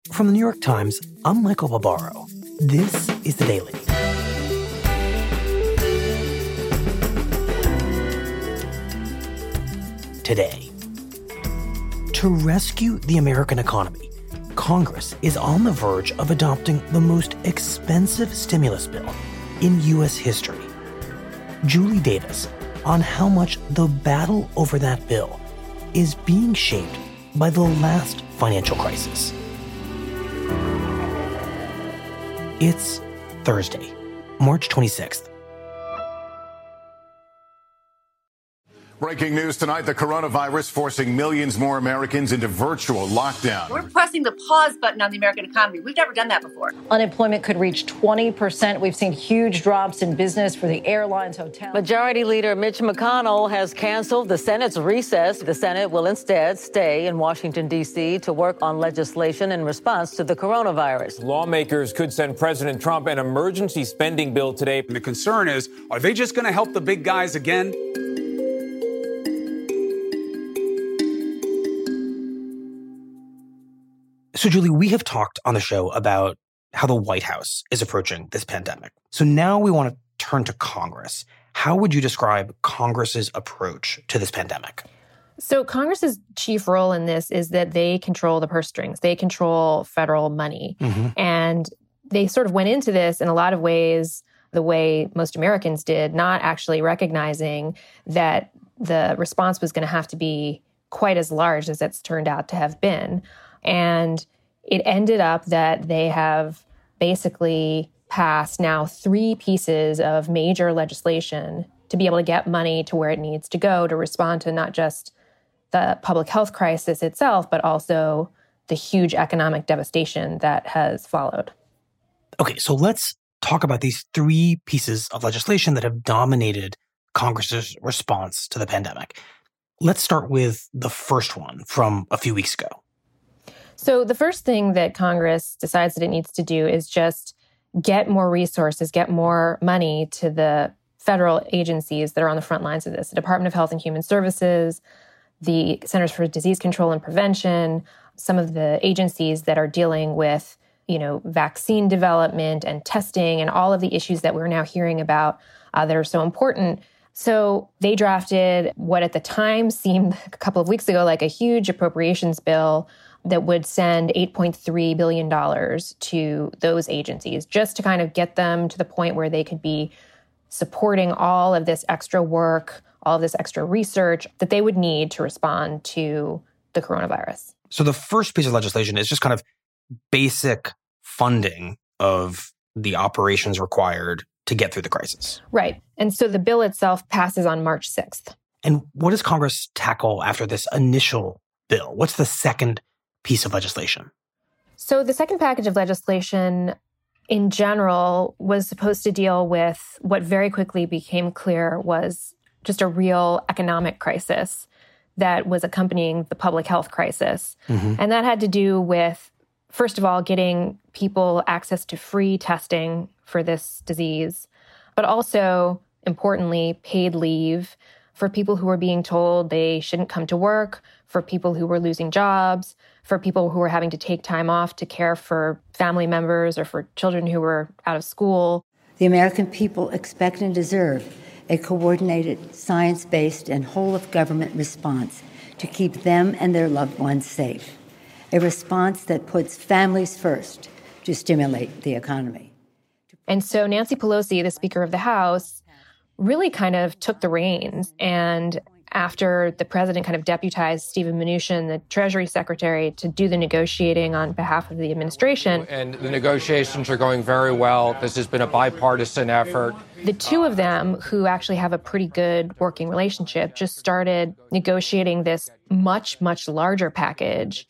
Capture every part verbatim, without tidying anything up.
From the New York Times, I'm Michael Barbaro. This is The Daily. Today, to rescue the American economy, Congress is on the verge of adopting the most expensive stimulus bill in U S history. Julie Davis on how much the battle over that bill is being shaped by the last financial crisis. It's Thursday, March twenty-sixth. Breaking news tonight, the coronavirus forcing millions more Americans into virtual lockdown. We're pressing the pause button on the American economy. We've never done that before. Unemployment could reach twenty percent. We've seen huge drops in business for the airlines, hotels. Majority Leader Mitch McConnell has canceled the Senate's recess. The Senate will instead stay in Washington, D C to work on legislation in response to the coronavirus. Lawmakers could send President Trump an emergency spending bill today. And the concern is, are they just going to help the big guys again? So, Julie, we have talked on the show about how the White House is approaching this pandemic. So now we want to turn to Congress. How would you describe Congress's approach to this pandemic? So Congress's chief role in this is that they control the purse strings. They control federal money. Mm-hmm. And they sort of went into this in a lot of ways the way most Americans did, not actually recognizing that the response was going to have to be quite as large as it's turned out to have been. And it ended up that they have basically passed now three pieces of major legislation to be able to get money to where it needs to go to respond to not just the public health crisis itself, but also the huge economic devastation that has followed. Okay, so let's talk about these three pieces of legislation that have dominated Congress's response to the pandemic. Let's start with the first one from a few weeks ago. So the first thing that Congress decides that it needs to do is just get more resources, get more money to the federal agencies that are on the front lines of this. The Department of Health and Human Services, the Centers for Disease Control and Prevention, some of the agencies that are dealing with, you know, vaccine development and testing and all of the issues that we're now hearing about uh, that are so important. So they drafted what at the time seemed a couple of weeks ago like a huge appropriations bill that would send eight point three billion dollars to those agencies just to kind of get them to the point where they could be supporting all of this extra work, all of this extra research that they would need to respond to the coronavirus. So the first piece of legislation is just kind of basic funding of the operations required to get through the crisis. Right. And so the bill itself passes on March sixth. And what does Congress tackle after this initial bill? What's the second piece of legislation? So the second package of legislation in general was supposed to deal with what very quickly became clear was just a real economic crisis that was accompanying the public health crisis. Mm-hmm. And that had to do with, first of all, getting people access to free testing for this disease, but also, importantly, paid leave for people who were being told they shouldn't come to work, for people who were losing jobs, for people who were having to take time off to care for family members or for children who were out of school. The American people expect and deserve a coordinated, science-based, and whole-of-government response to keep them and their loved ones safe. A response that puts families first to stimulate the economy. And so Nancy Pelosi, the Speaker of the House, really kind of took the reins. And after the president kind of deputized Steven Mnuchin, the Treasury Secretary, to do the negotiating on behalf of the administration. And the negotiations are going very well. This has been a bipartisan effort. The two of them, who actually have a pretty good working relationship, just started negotiating this much, much larger package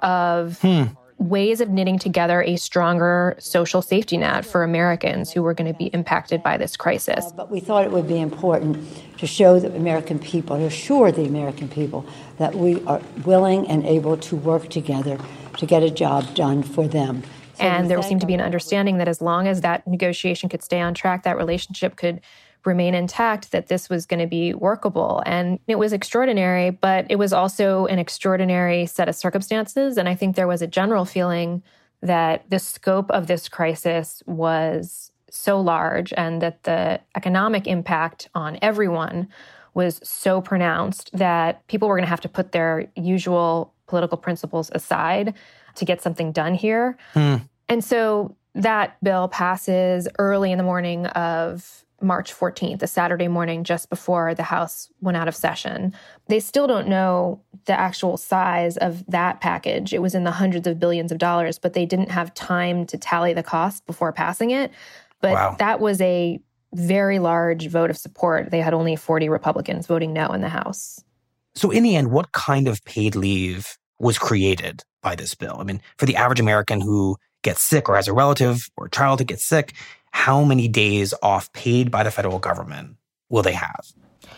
of hmm. ways of knitting together a stronger social safety net for Americans who were going to be impacted by this crisis. Uh, but we thought it would be important to show the American people, to assure the American people that we are willing and able to work together to get a job done for them. So and there seemed to be an understanding that as long as that negotiation could stay on track, that relationship could remain intact, that this was going to be workable. And it was extraordinary, but it was also an extraordinary set of circumstances. And I think there was a general feeling that the scope of this crisis was so large and that the economic impact on everyone was so pronounced that people were going to have to put their usual political principles aside to get something done here. Hmm. And so that bill passes early in the morning of March fourteenth, a Saturday morning just before the House went out of session. They still don't know the actual size of that package. It was in the hundreds of billions of dollars, but they didn't have time to tally the cost before passing it. But wow. That was a very large vote of support. They had only forty Republicans voting no in the House. So in the end, what kind of paid leave was created by this bill? I mean, for the average American who gets sick or has a relative or a child who gets sick, how many days off paid by the federal government will they have?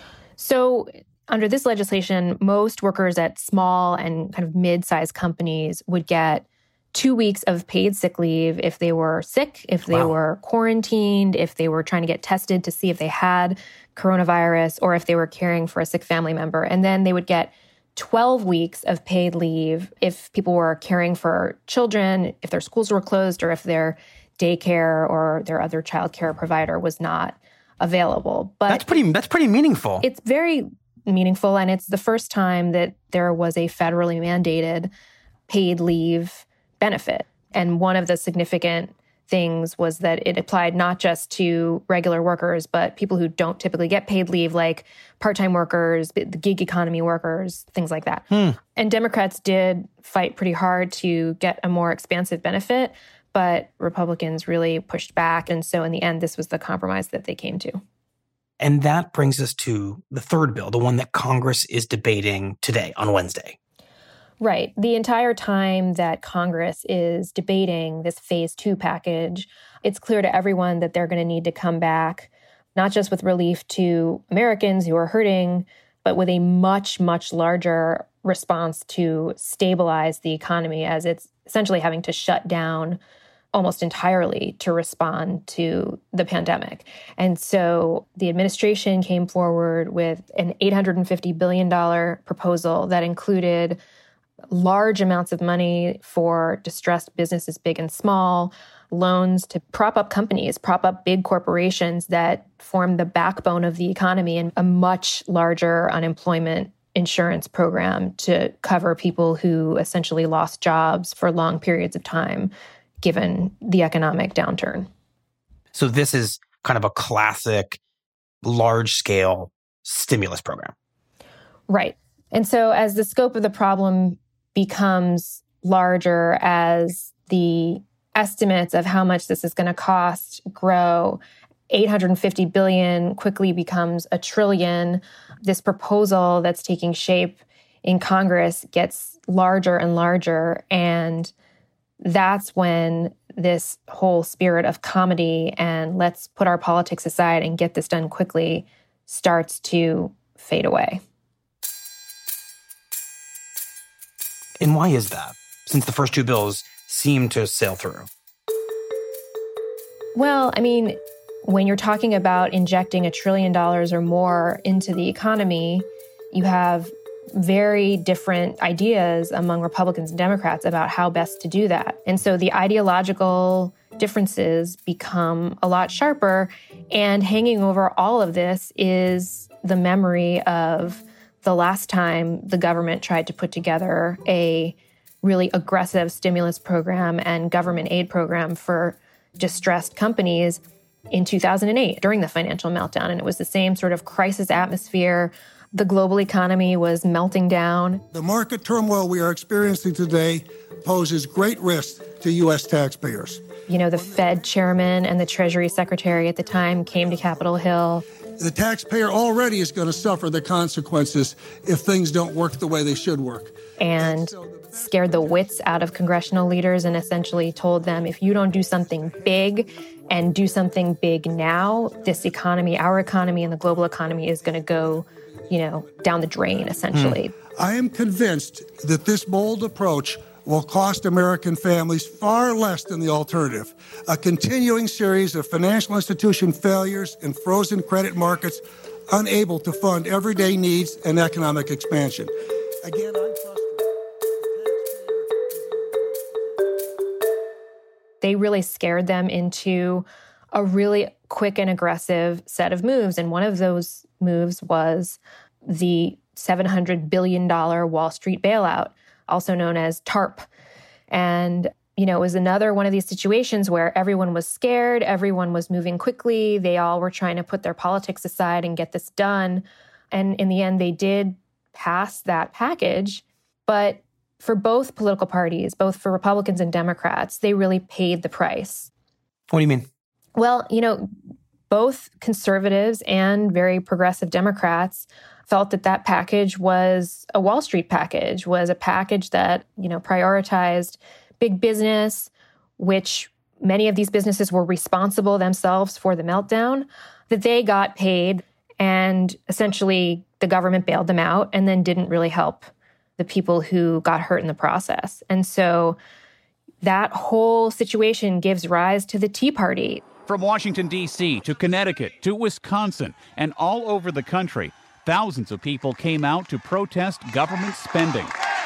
So under this legislation, most workers at small and kind of mid-sized companies would get two weeks of paid sick leave if they were sick, if they wow. were quarantined, if they were trying to get tested to see if they had coronavirus, or if they were caring for a sick family member. And then they would get twelve weeks of paid leave if people were caring for children, if their schools were closed, or if their daycare or their other childcare provider was not available. But that's pretty that's pretty meaningful. It's very meaningful, and it's the first time that there was a federally mandated paid leave benefit. And one of the significant things was that it applied not just to regular workers, but people who don't typically get paid leave, like part-time workers, the gig economy workers, things like that. Hmm. And Democrats did fight pretty hard to get a more expansive benefit, but Republicans really pushed back. And so in the end, this was the compromise that they came to. And that brings us to the third bill, the one that Congress is debating today on Wednesday. Right. The entire time that Congress is debating this phase two package, it's clear to everyone that they're going to need to come back, not just with relief to Americans who are hurting, but with a much, much larger response to stabilize the economy, as it's essentially having to shut down almost entirely to respond to the pandemic. And so the administration came forward with an eight hundred fifty billion dollars proposal that included large amounts of money for distressed businesses, big and small, loans to prop up companies, prop up big corporations that form the backbone of the economy, and a much larger unemployment insurance program to cover people who essentially lost jobs for long periods of time, given the economic downturn. So this is kind of a classic large-scale stimulus program. Right. And so as the scope of the problem becomes larger, as the estimates of how much this is going to cost grow, eight hundred fifty billion dollars quickly becomes a trillion. This proposal that's taking shape in Congress gets larger and larger, and that's when this whole spirit of comedy and let's put our politics aside and get this done quickly starts to fade away. And why is that, since the first two bills seem to sail through? Well, I mean, when you're talking about injecting a trillion dollars or more into the economy, you have very different ideas among Republicans and Democrats about how best to do that. And so the ideological differences become a lot sharper. And hanging over all of this is the memory of the last time the government tried to put together a really aggressive stimulus program and government aid program for distressed companies in two thousand eight during the financial meltdown. And it was the same sort of crisis atmosphere. The global economy was melting down. The market turmoil we are experiencing today poses great risk to U S taxpayers. You know, the Fed chairman and the Treasury secretary at the time came to Capitol Hill. The taxpayer already is going to suffer the consequences if things don't work the way they should work. And scared the wits out of congressional leaders and essentially told them, if you don't do something big and do something big now, this economy, our economy and the global economy is going to go, you know, down the drain, essentially. Hmm. I am convinced that this bold approach will cost American families far less than the alternative. A continuing series of financial institution failures and frozen credit markets unable to fund everyday needs and economic expansion. Again, I'm frustrated. they really scared them into a really quick and aggressive set of moves. And one of those moves was the seven hundred billion dollars Wall Street bailout, also known as TARP. And, you know, it was another one of these situations where everyone was scared, everyone was moving quickly, they all were trying to put their politics aside and get this done. And in the end, they did pass that package. But for both political parties, both for Republicans and Democrats, they really paid the price. What do you mean? Well, you know, both conservatives and very progressive Democrats felt that that package was a Wall Street package, was a package that, you know, prioritized big business, which many of these businesses were responsible themselves for the meltdown, that they got paid and essentially the government bailed them out and then didn't really help the people who got hurt in the process. And so that whole situation gives rise to the Tea Party. From Washington, D C to Connecticut to Wisconsin and all over the country, thousands of people came out to protest government spending.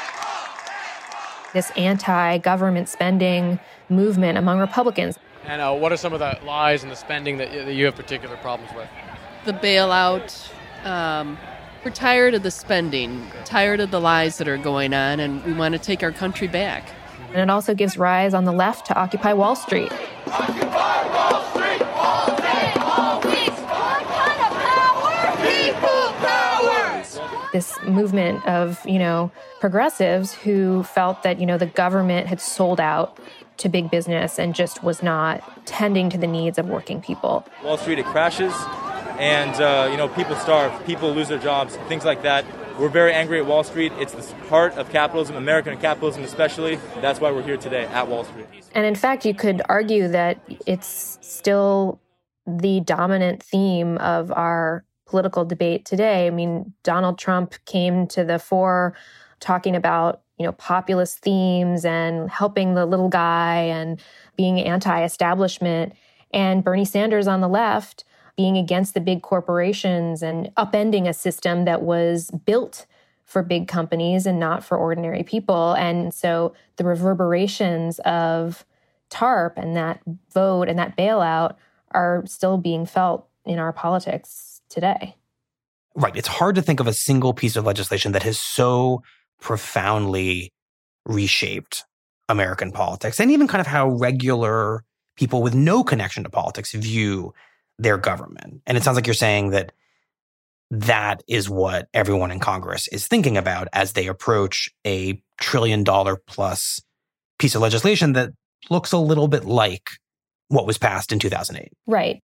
This anti-government spending movement among Republicans. And uh, what are some of the lies and the spending that, that you have particular problems with? The bailout. Um, we're tired of the spending, tired of the lies that are going on, and we want to take our country back. And it also gives rise on the left to Occupy Wall Street. Occupy Wall Street all day, all week. What kind of power? People power. This movement of, you know, progressives who felt that, you know, the government had sold out to big business and just was not tending to the needs of working people. Wall Street, it crashes, and, uh, you know, people starve, people lose their jobs, things like that. We're very angry at Wall Street. It's the heart of capitalism, American capitalism especially. That's why we're here today at Wall Street. And in fact, you could argue that it's still the dominant theme of our political debate today. I mean, Donald Trump came to the fore talking about, you know, populist themes and helping the little guy and being anti-establishment. And Bernie Sanders on the left being against the big corporations and upending a system that was built for big companies and not for ordinary people. And so the reverberations of TARP and that vote and that bailout are still being felt in our politics today. Right. It's hard to think of a single piece of legislation that has so profoundly reshaped American politics and even kind of how regular people with no connection to politics view their government. And it sounds like you're saying that that is what everyone in Congress is thinking about as they approach a trillion dollar plus piece of legislation that looks a little bit like what was passed in two thousand eight. Right.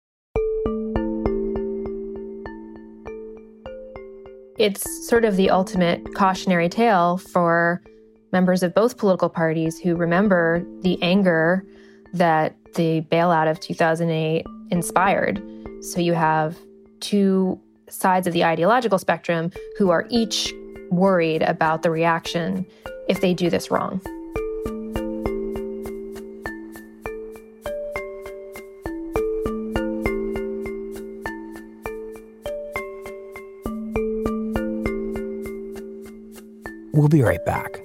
It's sort of the ultimate cautionary tale for members of both political parties who remember the anger that the bailout of two thousand eight inspired. So you have two sides of the ideological spectrum who are each worried about the reaction if they do this wrong. We'll be right back.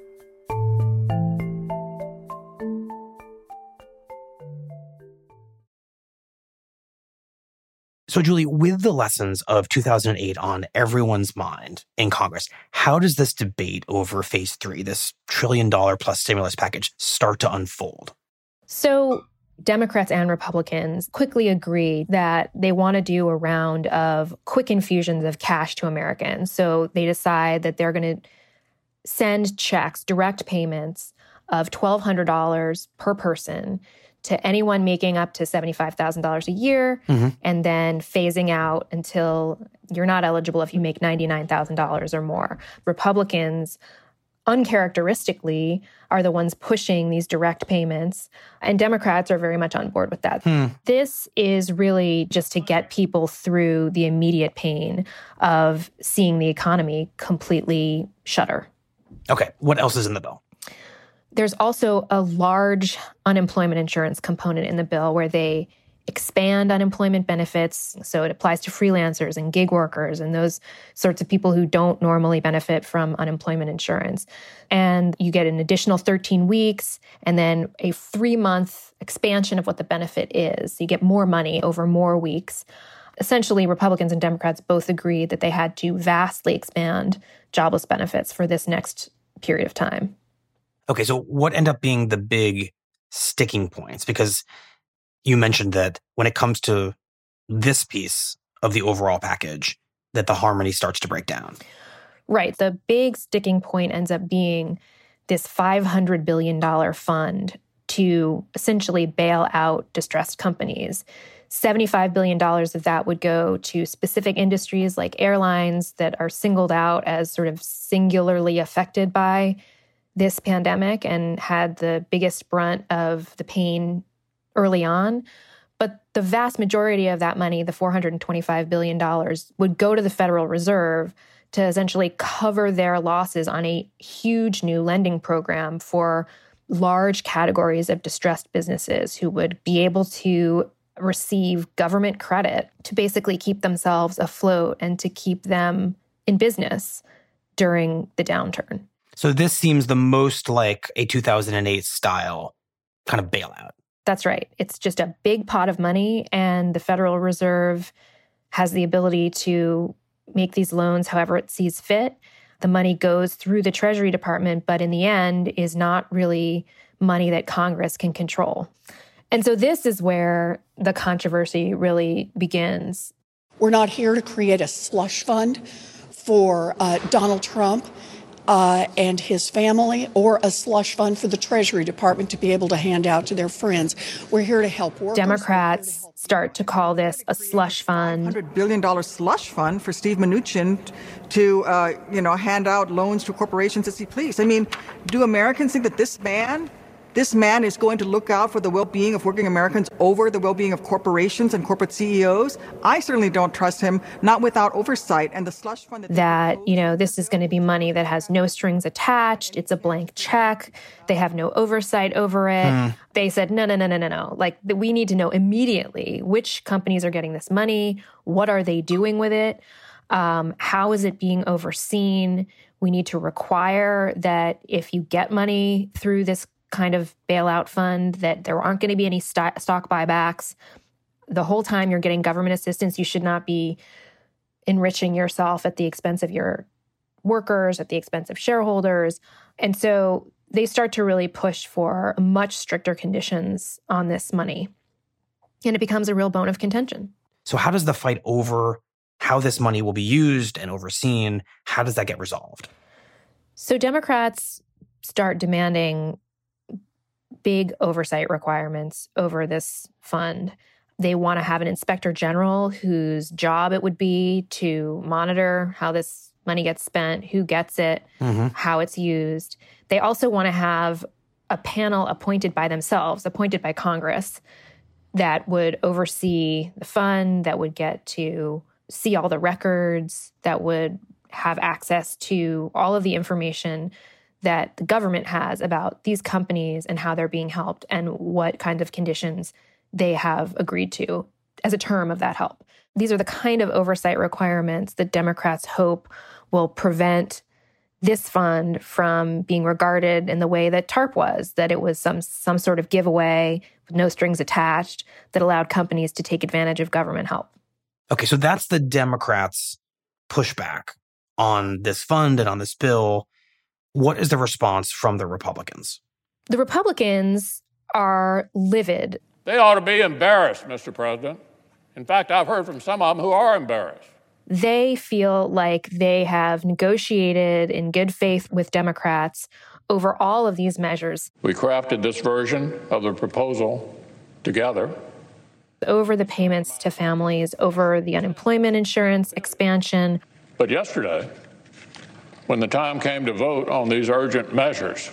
So, Julie, with the lessons of two thousand eight on everyone's mind in Congress, how does this debate over phase three, this trillion dollar plus stimulus package, start to unfold? So Democrats and Republicans quickly agree that they want to do a round of quick infusions of cash to Americans. So they decide that they're going to send checks, direct payments of twelve hundred dollars per person to anyone making up to seventy-five thousand dollars a year, mm-hmm. and then phasing out until you're not eligible if you make ninety-nine thousand dollars or more. Republicans, uncharacteristically, are the ones pushing these direct payments, and Democrats are very much on board with that. Hmm. This is really just to get people through the immediate pain of seeing the economy completely shudder. Okay, what else is in the bill? There's also a large unemployment insurance component in the bill where they expand unemployment benefits. So it applies to freelancers and gig workers and those sorts of people who don't normally benefit from unemployment insurance. And you get an additional thirteen weeks and then a three-month expansion of what the benefit is. So you get more money over more weeks. Essentially, Republicans and Democrats both agreed that they had to vastly expand jobless benefits for this next period of time. Okay, so what end up being the big sticking points? Because you mentioned that when it comes to this piece of the overall package, that the harmony starts to break down. Right. The big sticking point ends up being this five hundred billion dollars fund to essentially bail out distressed companies. seventy-five billion dollars of that would go to specific industries like airlines that are singled out as sort of singularly affected by this pandemic and had the biggest brunt of the pain early on. But the vast majority of that money, the four hundred twenty-five billion dollars, would go to the Federal Reserve to essentially cover their losses on a huge new lending program for large categories of distressed businesses who would be able to receive government credit to basically keep themselves afloat and to keep them in business during the downturn. So this seems the most like a two thousand eight style kind of bailout. That's right. It's just a big pot of money, and the Federal Reserve has the ability to make these loans however it sees fit. The money goes through the Treasury Department, but in the end is not really money that Congress can control. And so this is where the controversy really begins. We're not here to create a slush fund for uh, Donald Trump uh, and his family, or a slush fund for the Treasury Department to be able to hand out to their friends. We're here to help workers. Democrats to help start to call this a slush fund. one hundred billion dollars slush fund for Steve Mnuchin to, uh, you know, hand out loans to corporations as he pleased. I mean, do Americans think that this man... This man is going to look out for the well-being of working Americans over the well-being of corporations and corporate C E Os? I certainly don't trust him, not without oversight. And the slush fund... That, that you know, this is going to be money that has no strings attached. It's a blank check. They have no oversight over it. Hmm. They said, no, no, no, no, no, no. Like, we need to know immediately which companies are getting this money. What are they doing with it? Um, how is it being overseen? We need to require that if you get money through this kind of bailout fund, that there aren't going to be any st- stock buybacks. The whole time you're getting government assistance, you should not be enriching yourself at the expense of your workers, at the expense of shareholders. And so they start to really push for much stricter conditions on this money. And it becomes a real bone of contention. So how does the fight over how this money will be used and overseen, how does that get resolved? So Democrats start demanding big oversight requirements over this fund. They want to have an inspector general whose job it would be to monitor how this money gets spent, who gets it, mm-hmm. how it's used. They also want to have a panel appointed by themselves, appointed by Congress, that would oversee the fund, that would get to see all the records, that would have access to all of the information that the government has about these companies and how they're being helped and what kind of conditions they have agreed to as a term of that help. These are the kind of oversight requirements that Democrats hope will prevent this fund from being regarded in the way that TARP was, that it was some some sort of giveaway with no strings attached that allowed companies to take advantage of government help. Okay, so that's the Democrats' pushback on this fund and on this bill. What is the response from the Republicans? The Republicans are livid. They ought to be embarrassed, Mister President. In fact, I've heard from some of them who are embarrassed. They feel like they have negotiated in good faith with Democrats over all of these measures. We crafted this version of the proposal together. Over the payments to families, over the unemployment insurance expansion. But yesterday, when the time came to vote on these urgent measures,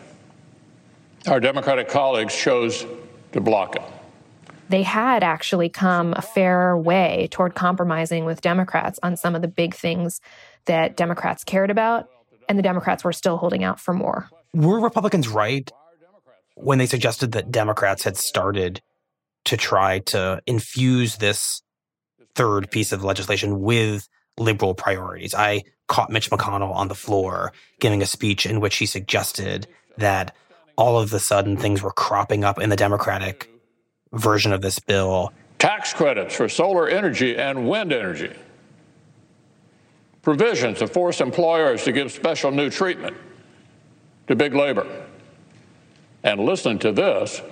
our Democratic colleagues chose to block it. They had actually come a fair way toward compromising with Democrats on some of the big things that Democrats cared about, and the Democrats were still holding out for more. Were Republicans right when they suggested that Democrats had started to try to infuse this third piece of legislation with liberal priorities. I caught Mitch McConnell on the floor giving a speech in which he suggested that all of a sudden things were cropping up in the Democratic version of this bill. Tax credits for solar energy and wind energy. Provisions to force employers to give special new treatment to big labor. And listen to this,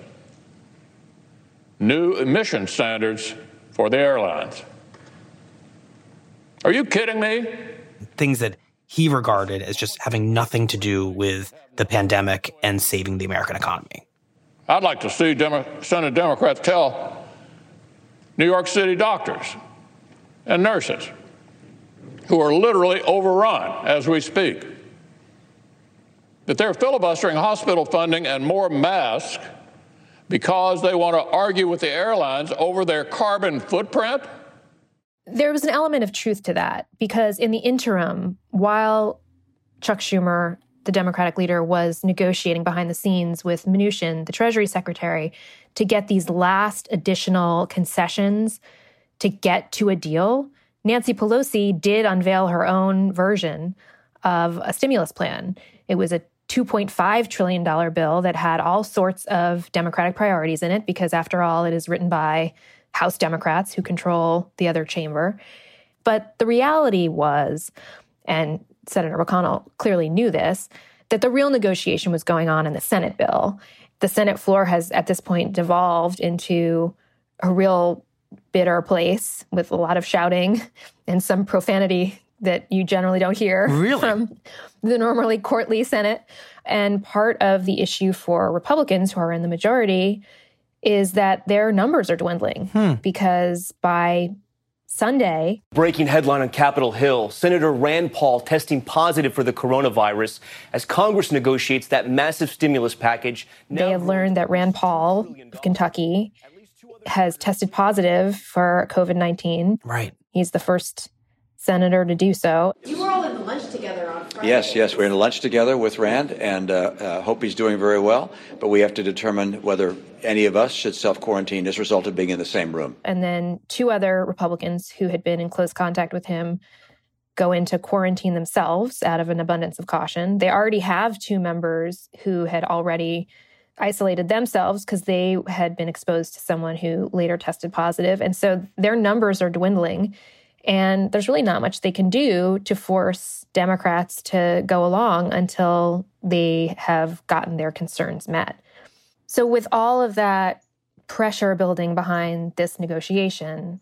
new emission standards for the airlines. Are you kidding me? Things that he regarded as just having nothing to do with the pandemic and saving the American economy. I'd like to see Demo- Senate Democrats tell New York City doctors and nurses who are literally overrun as we speak that they're filibustering hospital funding and more masks because they want to argue with the airlines over their carbon footprint? There was an element of truth to that, because in the interim, while Chuck Schumer, the Democratic leader, was negotiating behind the scenes with Mnuchin, the Treasury Secretary, to get these last additional concessions to get to a deal, Nancy Pelosi did unveil her own version of a stimulus plan. It was a two point five trillion dollars bill that had all sorts of Democratic priorities in it, because after all, it is written by House Democrats who control the other chamber. But the reality was, and Senator McConnell clearly knew this, that the real negotiation was going on in the Senate bill. The Senate floor has at this point devolved into a real bitter place with a lot of shouting and some profanity that you generally don't hear really? from the normally courtly Senate. And part of the issue for Republicans who are in the majority is that their numbers are dwindling hmm. because by Sunday... Breaking headline on Capitol Hill. Senator Rand Paul testing positive for the coronavirus as Congress negotiates that massive stimulus package. Now they have learned that Rand Paul of Kentucky has tested positive for covid nineteen. Right. He's the first senator to do so. You were all in lunch together on Friday. Yes, yes. We're in lunch together with Rand, and uh, uh, hope he's doing very well. But we have to determine whether any of us should self-quarantine as a result of being in the same room. And then two other Republicans who had been in close contact with him go into quarantine themselves out of an abundance of caution. They already have two members who had already isolated themselves because they had been exposed to someone who later tested positive. And so their numbers are dwindling. And there's really not much they can do to force Democrats to go along until they have gotten their concerns met. So with all of that pressure building behind this negotiation,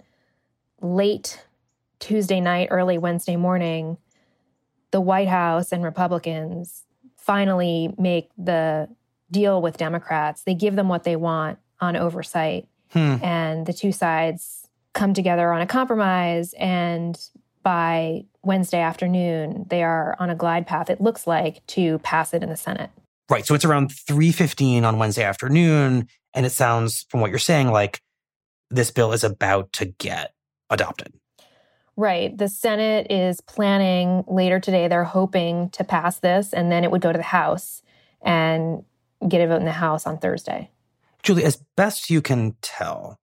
late Tuesday night, early Wednesday morning, the White House and Republicans finally make the deal with Democrats. They give them what they want on oversight. Hmm. And the two sides come together on a compromise, and by Wednesday afternoon, they are on a glide path, it looks like, to pass it in the Senate. Right. So it's around three fifteen on Wednesday afternoon, and it sounds, from what you're saying, like this bill is about to get adopted. Right. The Senate is planning later today, they're hoping to pass this, and then it would go to the House and get a vote in the House on Thursday. Julie, as best you can tell,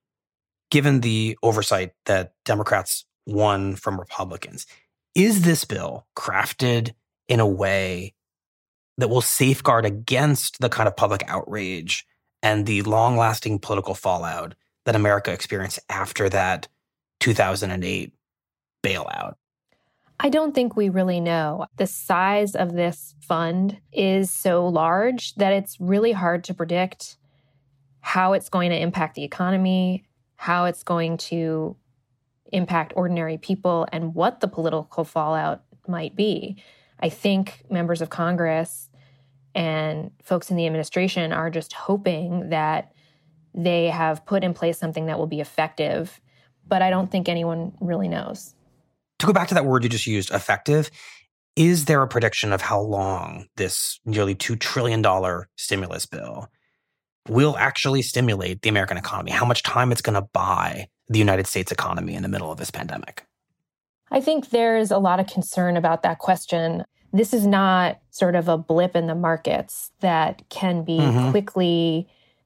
given the oversight that Democrats won from Republicans, is this bill crafted in a way that will safeguard against the kind of public outrage and the long-lasting political fallout that America experienced after that two thousand eight bailout? I don't think we really know. The size of this fund is so large that it's really hard to predict how it's going to impact the economy, how it's going to impact ordinary people, and what the political fallout might be. I think members of Congress and folks in the administration are just hoping that they have put in place something that will be effective, but I don't think anyone really knows. To go back to that word you just used, effective, is there a prediction of how long this nearly two trillion dollars stimulus bill will actually stimulate the American economy? How much time it's going to buy the United States economy in the middle of this pandemic? I think there's a lot of concern about that question. This is not sort of a blip in the markets that can be mm-hmm. quickly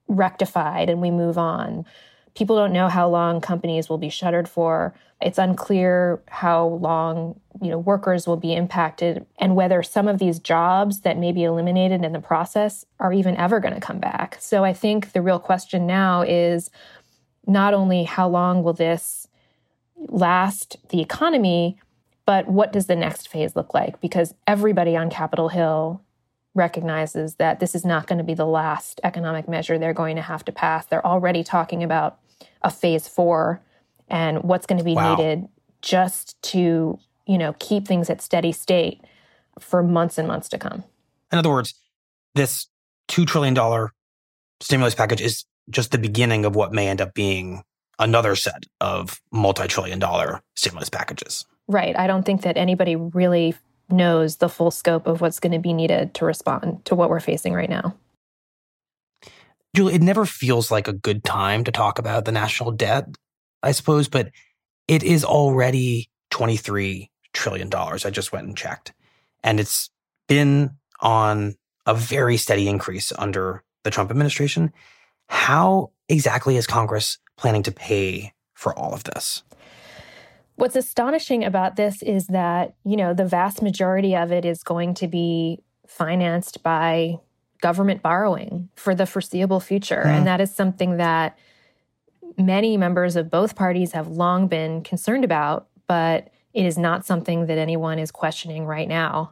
rectified and we move on. People don't know how long companies will be shuttered for. It's unclear how long, you know, workers will be impacted and whether some of these jobs that may be eliminated in the process are even ever going to come back. So I think the real question now is not only how long will this last the economy, but what does the next phase look like? Because everybody on Capitol Hill recognizes that this is not going to be the last economic measure they're going to have to pass. They're already talking about a phase four and what's going to be wow. needed just to, you know, keep things at steady state for months and months to come. In other words, this two trillion dollars stimulus package is just the beginning of what may end up being another set of multi-trillion dollar stimulus packages. Right. I don't think that anybody really knows the full scope of what's going to be needed to respond to what we're facing right now. Julie, it never feels like a good time to talk about the national debt, I suppose, but it is already twenty-three trillion dollars. I just went and checked. And it's been on a very steady increase under the Trump administration. How exactly is Congress planning to pay for all of this? What's astonishing about this is that, you know, the vast majority of it is going to be financed by government borrowing for the foreseeable future. Mm. And that is something that many members of both parties have long been concerned about, but it is not something that anyone is questioning right now.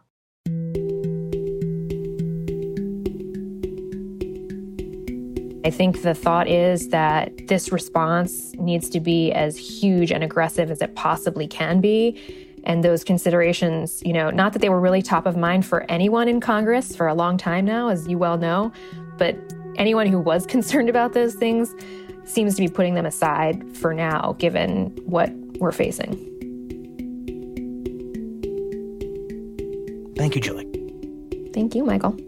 I think the thought is that this response needs to be as huge and aggressive as it possibly can be. And those considerations, you know, not that they were really top of mind for anyone in Congress for a long time now, as you well know, but anyone who was concerned about those things seems to be putting them aside for now, given what we're facing. Thank you, Julie. Thank you, Michael.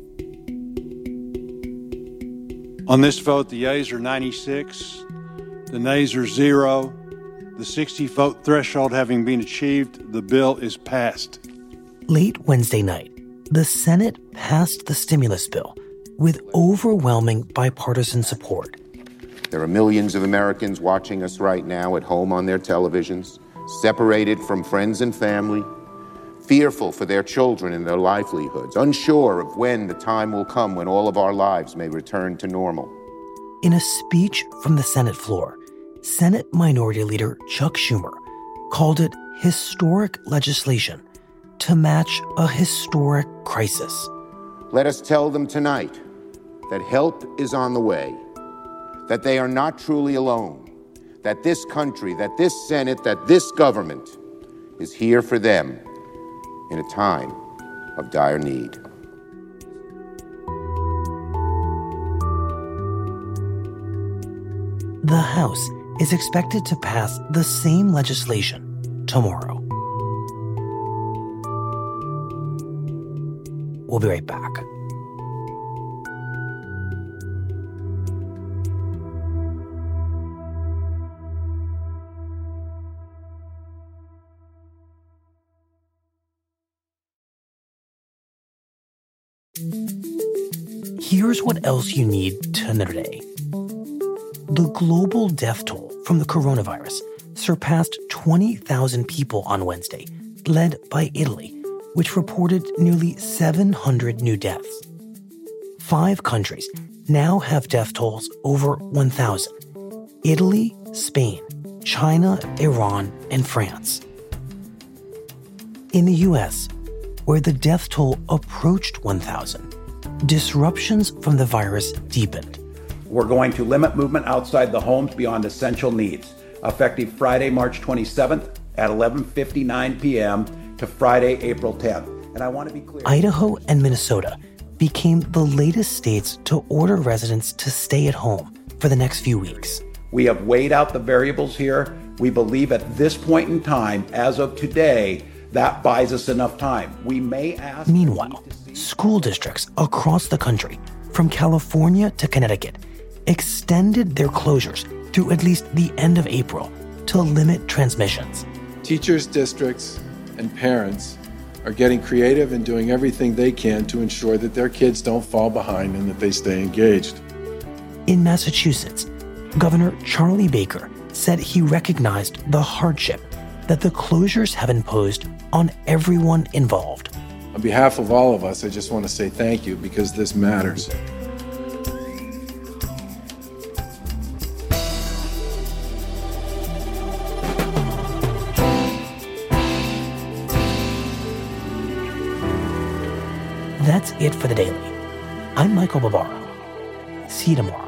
On this vote, the yeas are ninety-six, the nays are zero. The sixty vote threshold having been achieved, the bill is passed. Late Wednesday night, the Senate passed the stimulus bill with overwhelming bipartisan support. There are millions of Americans watching us right now at home on their televisions, separated from friends and family, fearful for their children and their livelihoods, unsure of when the time will come when all of our lives may return to normal. In a speech from the Senate floor, Senate Minority Leader Chuck Schumer called it historic legislation to match a historic crisis. Let us tell them tonight that help is on the way, that they are not truly alone, that this country, that this Senate, that this government is here for them in a time of dire need. The House is expected to pass the same legislation tomorrow. We'll be right back. Here's what else you need to know today. The global death toll from the coronavirus surpassed twenty thousand people on Wednesday, led by Italy, which reported nearly seven hundred new deaths. Five countries now have death tolls over one thousand: Italy, Spain, China, Iran, and France. In the U S, where the death toll approached one thousand, disruptions from the virus deepened. We're going to limit movement outside the homes beyond essential needs, effective Friday, March twenty-seventh at eleven fifty-nine p.m. to Friday, April tenth. And I want to be clear. Idaho and Minnesota became the latest states to order residents to stay at home for the next few weeks. We have weighed out the variables here. We believe at this point in time, as of today, that buys us enough time. We may ask... Meanwhile, school districts across the country, from California to Connecticut, extended their closures through at least the end of April to limit transmissions. Teachers, districts, and parents are getting creative and doing everything they can to ensure that their kids don't fall behind and that they stay engaged. In Massachusetts, Governor Charlie Baker said he recognized the hardship that the closures have imposed on everyone involved. On behalf of all of us, I just want to say thank you because this matters. That's it for The Daily. I'm Michael Barbaro. See you tomorrow.